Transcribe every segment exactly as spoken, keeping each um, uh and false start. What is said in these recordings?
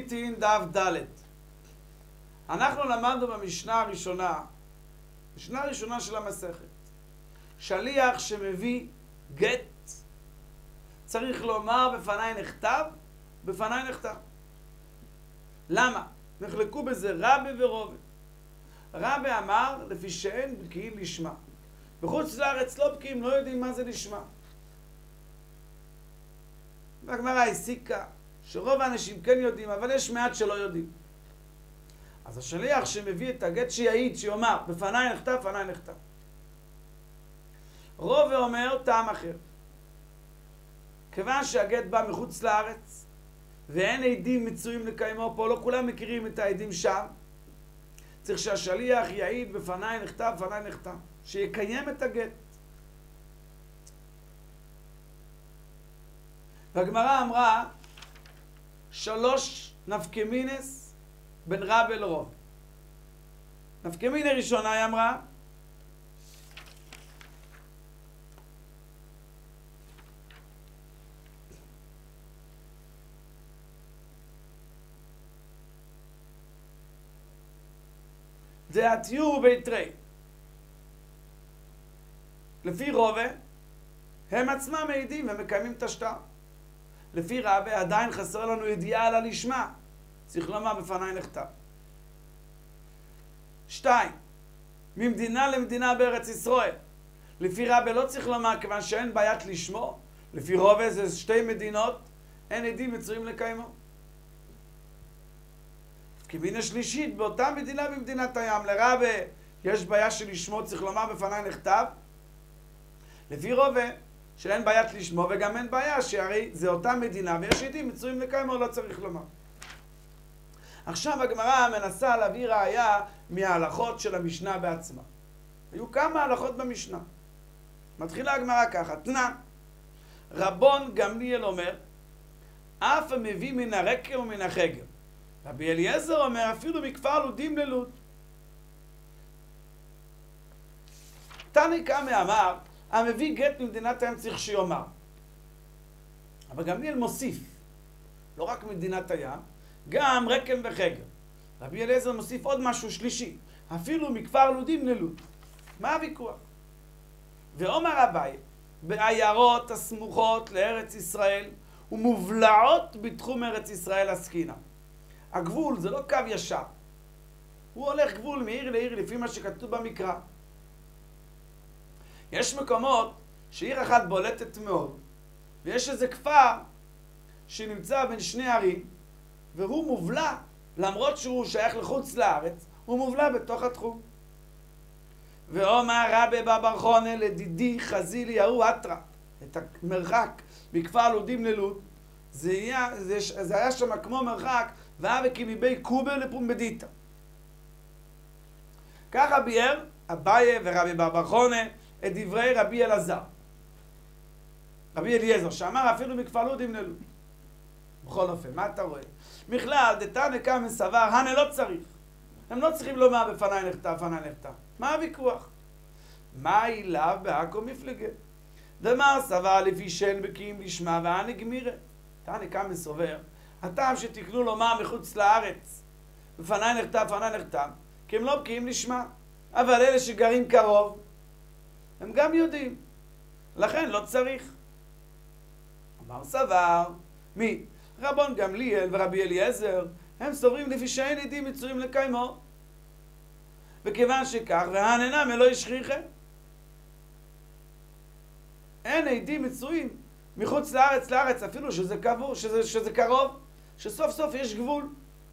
גיטין דף ד'. אנחנו למדנו במשנה הראשונה, משנה הראשונה של המסכת, שליח שמביא גט צריך לומר בפניי נכתב, בפניי נכתב. למה? נחלקו בזה רבי ורובי. רבי אמר לפי שאין בקיאים לשמה. בחוץ לארץ לא בקיאים, לא יודעים מה זה לשמה. והגמרא הסיקה שרוב האנשים כן יודעים, אבל יש מעט שלא יודעים. אז השליח שמביא את הגט שיעיד, שיאמר בפניי נכתב, בפניי נכתב. רובי אומר טעם אחר. כיוון שהגט בא מחוץ לארץ ואין עדים מצויים לקיימו פה, לא כולם מכירים את העדים שם, צריך שהשליח יעיד בפניי נכתב, בפניי נכתב, שיקיים את הגט. והגמרא אמרה שלוש נפקמינס בין רבי לרוב. נפקמינה ראשונה היא אמרה דעתיו ביתרי. לפי רובה הם עצמם מעידים ומקיימים את השטר. לפי רבי עדיין חסר לנו ידיעה על הלשמה, צריך לומר בפניי נכתב. שתיים, ממדינה למדינה בארץ ישראל. לפי רבי לא צריך לומר כיוון שאין בעיית לשמו. לפי רובה זה שתי מדינות, אין עדים מצויים לקיימו. כמין השלישית, באותה מדינה במדינת הים, לרבי יש בעיה של לשמו, צריך לומר בפניי נכתב. לפי רובה שאין בעיית לשמו וגם אין בעיה שהרי זה אותה מדינה ויש עדים מצויים לקיימו, לא צריך לומר. עכשיו הגמרא מנסה להביא ראיה מההלכות של המשנה בעצמה. היו כמה הלכות במשנה. מתחילה הגמרא ככה, תנא, רבון גמליאל אומר, אף המביא מן הרקע ומן החגר. רבי אליעזר אומר, אפילו מכפר לודים ללוד. תנא קמא אמר, המביא גט ממדינת הים צריך שיאמר. אבל גמליאל מוסיף, לא רק ממדינת הים, גם רקם וחגר. רבי אליעזר מוסיף עוד משהו שלישי, אפילו מכפר לודים ללוד. מה הוויכוח? ואומר אביי, בעיירות הסמוכות לארץ ישראל ומובלעות בתחום ארץ ישראל עסקינן. הגבול זה לא קו ישר. הוא הולך גבול מעיר לעיר לפי מה שכתוב במקרא. יש מקומות שעיר אחת בולטת מאוד, ויש איזה כפר שנמצא בין שני ערים, והוא מובלע, למרות שהוא שייך לחוץ לארץ, הוא מובלע בתוך התחום. ואומר רבי בר חונה לדידי חזילי ההוא אתרא, את המרחק מכפר לודים ללוד, זה היה, זה, זה היה שם כמו מרחק, והווה כמבי קובה לפומבדיתא. ככה ביאר אביי ורבי בר חונה את דברי רבי אלעזר. רבי אליעזר, שאמר אפילו מכפר לודים ללוד. בכל אופן, מה אתה רואה? מכלל, דתנא קמא סבר, הנה לא צריך. הם לא צריכים לומר בפניי נכתב, בפניי נכתב. מה הוויכוח? מה אליו בעכו מפלגה? דמר סבר לפי שאין בקיאים לשמה והנה גמירה. תנא קמא סובר, הטעם שתקנו לומר מחוץ לארץ, בפניי נכתב, בפניי נכתב, כי הם לא בקיאים לשמה. אבל אלה שגרים קרוב, הם גם יודעים. לכן לא צריך. אמר סבר, מי? רבון גמליאל ורבי אליעזר, הם סוברים לפי שאין עדים מצויים לקיימו. וכיוון שכך, והננם אלוהי שכיחה. אין עדים מצויים מחוץ לארץ לארץ, אפילו שזה קבור, שזה, שזה קרוב, שסוף סוף יש גבול.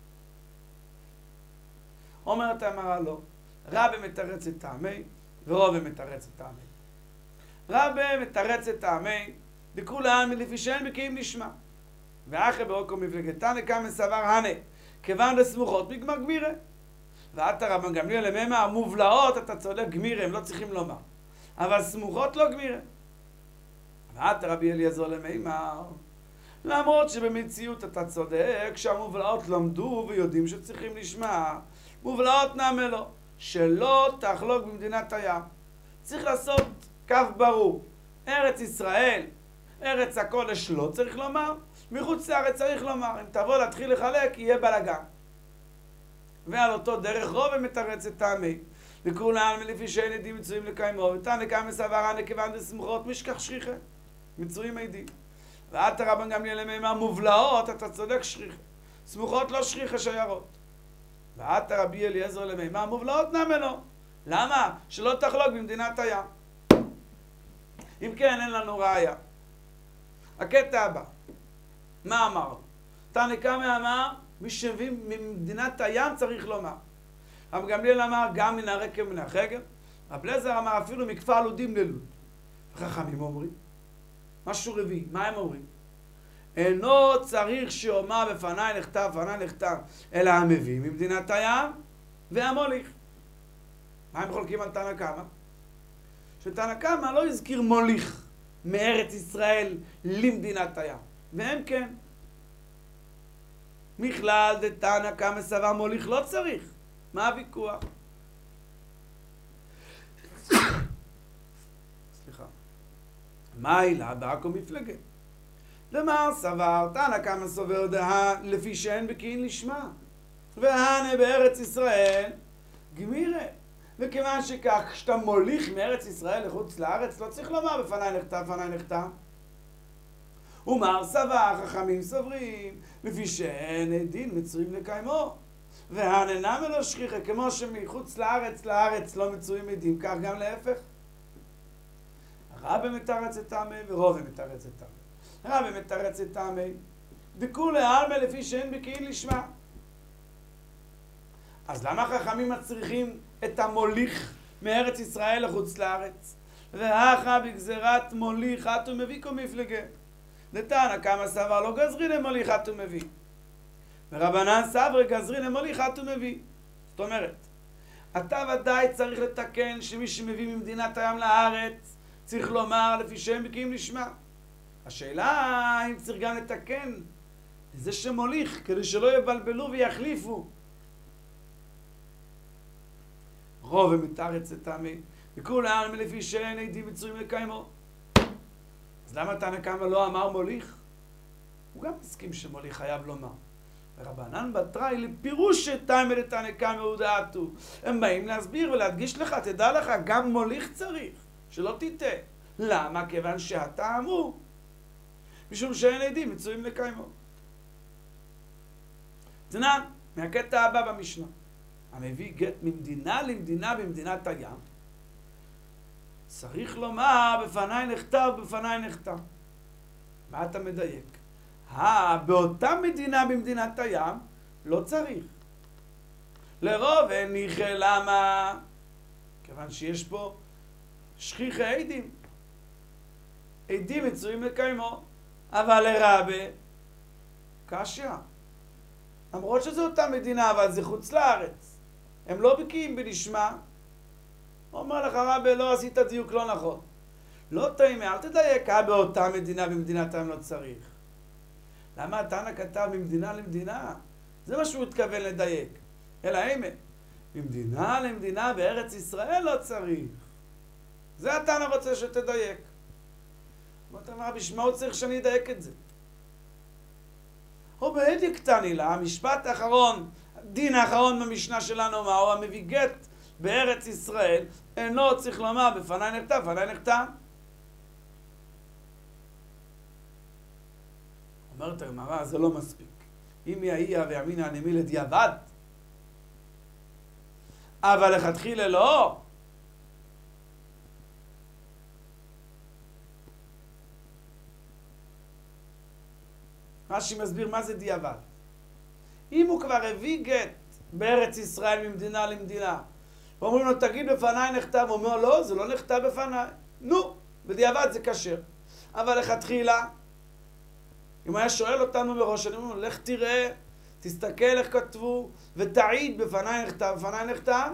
אומרת אמרה לא, רבי מתרץ את טעמי, ורובי מתרץ את טעמי. רבי מתרץ את טעמי, דכולן מלפי שאין בקיאים לשמה. ואחרי באוקו מפלגתן קמא סבר הנה, כיוון לסמוכות מגמר גמירה. ואתה רבן גמליאל לממה, המובלעות, אתה צודק, גמירה, הם לא צריכים לומר. אבל סמוכות לא גמירה. ואתה רבי אליעזר למימר, למרות שבמציאות אתה צודק, שהמובלעות למדו ויודעים שצריכים לשמע, מובלעות נעמה לו, שלא תחלוק במדינת הים. צריך לעשות קו ברור. ארץ ישראל, ארץ הקודש לא צריך לומר, מחוץ לארץ צריך לומר, אם תבוא להתחיל לחלק, יהיה בלגן. ועל אותו דרך רוב מתרץ את טעמי. וכולם לפי שאין עדים מצויים לקיימו, ותנא קמא סברה נקבן דסמוכות משכח שכיחה. מצויים עדים. ועתה רבן גמליאל למימה מובלעות, אתה צודק שכיחה. סמוכות לא שכיחה שיירות. ועתה רבי אליעזר למימה מובלעות נמנו. למה? שלא תחלוק במדינת הים. אם כן, אין לנו ראיה. הקטע הבא. מה אמר? תנא קמא אמר, מי שמביא ממדינת הים צריך לומר. רבי גמליאל אמר, גם מן הרקב ומן החגר. רבי אליעזר אמר, אפילו מכפר לודים ללוד. חכמים אומרים, משהו רביעי, מה הם אומרים? אינו צריך שאומר בפניי נכתב, בפניי נכתב, אלא המביא ממדינת הים והמוליך. מה הם חולקים על תנא קמא? שתנא קמא לא הזכיר מוליך מארץ ישראל למדינת הים. והם כן. מכלל דתנא קמא סבר מוליך לא צריך. מה הוויכוח? סליחה. מה העילה בעכו מפלגה? דמר סבר, תנא קמא סובר דהה לפי שאין בקיאים לשמה. והנה בארץ ישראל גמירה. וכיוון שכך, כשאתה מוליך מארץ ישראל לחוץ לארץ, לא צריך לומר בפניי נכתב, בפניי נכתב. ומר סבר, חכמים סוברים, לפי שאין עדין מצויים לקיימו. והננה מלא שכיחה, כמו שמחוץ לארץ לארץ לא מצויים עדים, כך גם להפך. רבי מתרץ את טעמי ורובי מתרץ את טעמי. רבי מתרץ את טעמי, דכולי עלמא לפי שאין בקיאים לשמה. אז למה חכמים מצריכים את המוליך מארץ ישראל לחוץ לארץ? והכה בגזירת מוליך אתו מביא כל מפלגה. דתנא קמא סבר לא גזרין למוליך אתו מביא. ורבנן סבר גזרין למוליך אתו מביא. זאת אומרת, אתה ודאי צריך לתקן שמי שמביא ממדינת הים לארץ צריך לומר לפי שהם בקיאים לשמה. השאלה האם צריך גם לתקן זה שמוליך כדי שלא יבלבלו ויחליפו. רוב ומתרץ את טעמי, וכולי עלמא לפי שאין עדים מצויים לקיימו. אז למה תנא קמא לא אמר מוליך? הוא גם מסכים שמוליך חייב לומר. ורבנן בתראי לפירוש שטעמי לתנא קמא ודעתו. הם באים להסביר ולהדגיש לך, תדע לך, גם מוליך צריך, שלא תטעה. למה? כיוון שהטעם הוא, משום שאין עדים מצויים לקיימו. תנן, מהקטע הבא במשנה. המביא גט ממדינה למדינה במדינת הים, צריך לומר בפניי נכתב, בפניי נכתב. מה אתה מדייק? אה, באותה מדינה במדינת הים לא צריך. לרוב הניחה למה? כיוון שיש פה שכיחי עדים. עדים מצויים לקיימו, אבל לרבה קשיא. למרות שזו אותה מדינה, אבל זה חוץ לארץ. הם לא בקיאים בלשמה. הוא אומר לך, רבי, לא עשית דיוק לא נכון. לא תאימה, אל תדייק, אה, באותה מדינה, במדינת הים לא צריך. למה התנא כתב ממדינה למדינה? זה מה שהוא התכוון לדייק. אלא אימה, ממדינה למדינה בארץ ישראל לא צריך. זה התנא רוצה שתדייק. אמרת, רבי, בשמה הוא צריך שאני אדייק את זה. או בהדיק תני לה, המשפט האחרון, הדין האחרון במשנה שלנו, מה הוא המביא גט בארץ ישראל, אינו צריך לומר בפניי נכתב, בפניי נכתב. אומרת הגמרא, זה לא מספיק. אם יהיה ויאמינא הנמי לדיעבד, אבל לכתחילה לא. רש"י מסביר מה זה דיעבד. אם הוא כבר הביא גט בארץ ישראל ממדינה למדינה, ואומרים לו, תגיד בפניי נכתב, הוא אומר, לא, זה לא נכתב בפניי. נו, בדיעבד זה כשר. אבל לכתחילה, אם הוא היה שואל אותנו מראש, אני אומר, לך תראה, תסתכל איך כתבו, ותעיד בפניי נכתב, בפניי נכתב.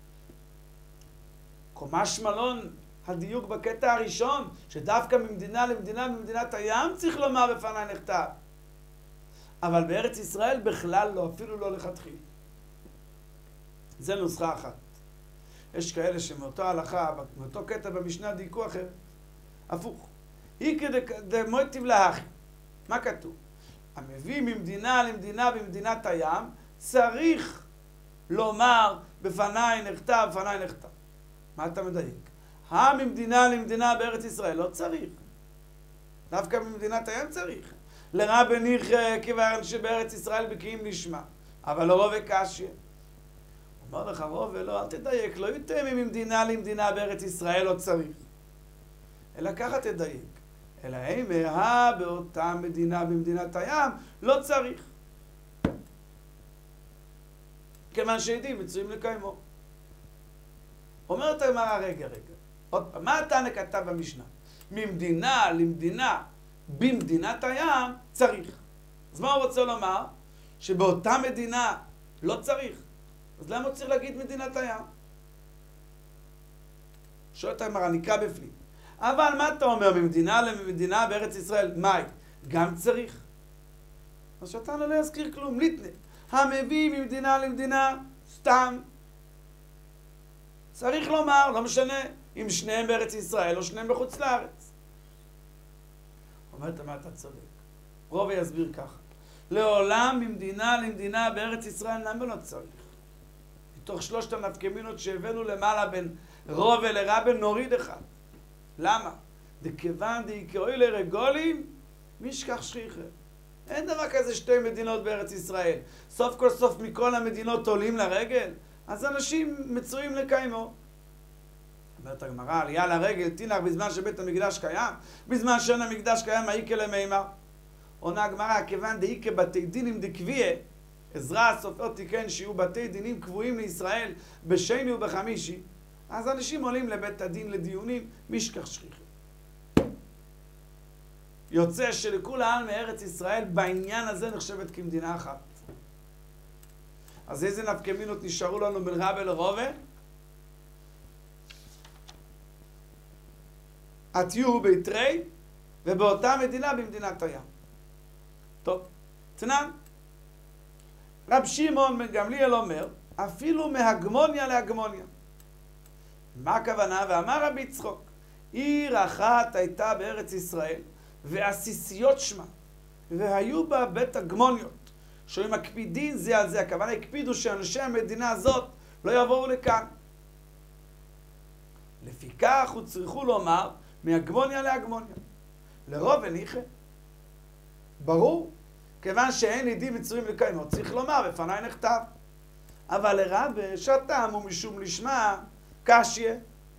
קומש מלון, הדיוק בקטע הראשון, שדווקא ממדינה למדינה, ממדינת הים צריך לומר בפניי נכתב. אבל בארץ ישראל בכלל לא, אפילו לא לכתחילה. זה נוסחה אחת. יש כאלה שמאותו הלכה, מאותו קטע במשנה דייקו אחר. הפוך. היא כדמויטיב להכי. מה כתוב? המביא ממדינה למדינה במדינת הים, צריך לומר בפניי נכתב, בפניי נכתב. מה אתה מדייק? הממדינה למדינה בארץ ישראל לא צריך. דווקא במדינת הים צריך. לרבי ניחא כיוון שבארץ ישראל בקיאים נשמע, אבל לא רובה קשיא. אומר לך רובה, לא, אל תדייק, לא יותר ממדינה למדינה בארץ ישראל לא צריך. אלא ככה תדייק. אלא אימה באותה מדינה במדינת הים לא צריך. כיוון שעדים מצויים לקיימו. אומרת הגמרא, רגע, רגע. עוד פעם, מה התנא כתב במשנה? ממדינה למדינה במדינת הים צריך. אז מה הוא רוצה לומר? שבאותה מדינה לא צריך. אז למה הוא צריך להגיד מדינת הים? שואלת הגמרא, נקרא בפנים. אבל מה אתה אומר ממדינה למדינה בארץ ישראל? מהי? גם צריך? אז שאתנו לא יזכיר כלום, ליטנה. המביא ממדינה למדינה סתם. צריך לומר, לא משנה אם שניהם בארץ ישראל או שניהם בחוץ לארץ. אומרת מה אתה צודק. רובה יסביר ככה. לעולם ממדינה למדינה בארץ ישראל למה לא צריך? מתוך שלושת הנפקמינות שהבאנו למעלה בין רובה לרבה נוריד אחד. למה? דכיוון דאיקראי לרגולים משכח שכיחה. אין דבר כזה שתי מדינות בארץ ישראל. סוף כל סוף מכל המדינות עולים לרגל, אז אנשים מצויים לקיימו. אומרת הגמרא, עלייה לרגל תינח בזמן שבית המקדש קיים, בזמן שאין המקדש קיים האיקה למימר. עונה הגמרא, כיוון דאיקה בתי דינים דקביה, עזרא הסופר תיקן שיהיו בתי דינים קבועים לישראל בשני ובחמישי, אז אנשים עולים לבית הדין לדיונים משכח שכיחה. יוצא שלכל העם מארץ ישראל בעניין הזה נחשבת כמדינה אחת. אז איזה נפקמינות נשארו לנו בין רבה לרובה? התיהו ביתרי ובאותה מדינה במדינת הים. טוב, תנן. רב שמעון בן גמליאל אומר, אפילו מהגמוניה להגמוניה. מה הכוונה? ואמר רבי יצחוק, עיר אחת הייתה בארץ ישראל, ועסיסיות שמה, והיו בה בית הגמוניות, שהיו מקפידים זה על זה. הכוונה הקפידו שאנשי המדינה הזאת לא יבואו לכאן. לפיכך הוא צריכו לומר, מהגמוניה להגמוניה. לרובה ניחא. ברור, כיוון שאין עדים מצויים לקיימו, צריך לומר, בפניי נכתב. אבל לרבה שתם ומשום לשמה, קשיא.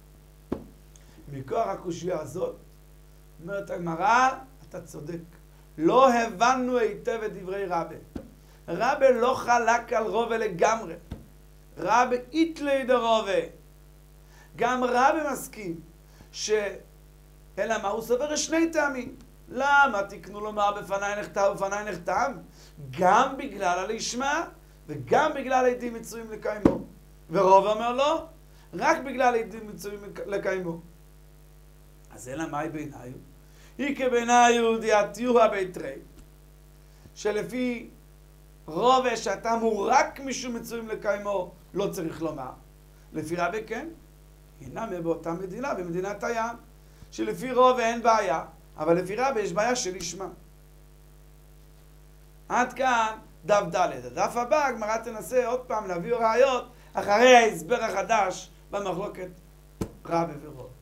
מכוח הקושיה הזאת, אומרת הגמרא, אתה צודק. לא הבנו היטב את דברי רבה. רבה לא חלק על רובה לגמרי. רבה איתלי דרובה. גם רבה מסכים ש... אלא מה? הוא סובר שני טעמים. למה תקנו לומר בפניי נכתב ובפניי נכתב? גם בגלל הלשמה וגם בגלל עדים מצויים לקיימו. ורוב אומר לא, רק בגלל עדים מצויים לקיימו. אז אלא מהי בעיניו? היא כבעיניו דעתיוה ביתרי, שלפי רובה שהטעם הוא רק משום מצויים לקיימו, לא צריך לומר. לפי רבה כן, הנה באותה מדינה, במדינת הים, שלפי רובה אין בעיה, אבל לפי רבה יש בעיה של לשמה. עד כאן דף ד'. הדף הבא, הגמרא תנסה עוד פעם להביא ראיות אחרי ההסבר החדש במחלוקת רבה ורובה.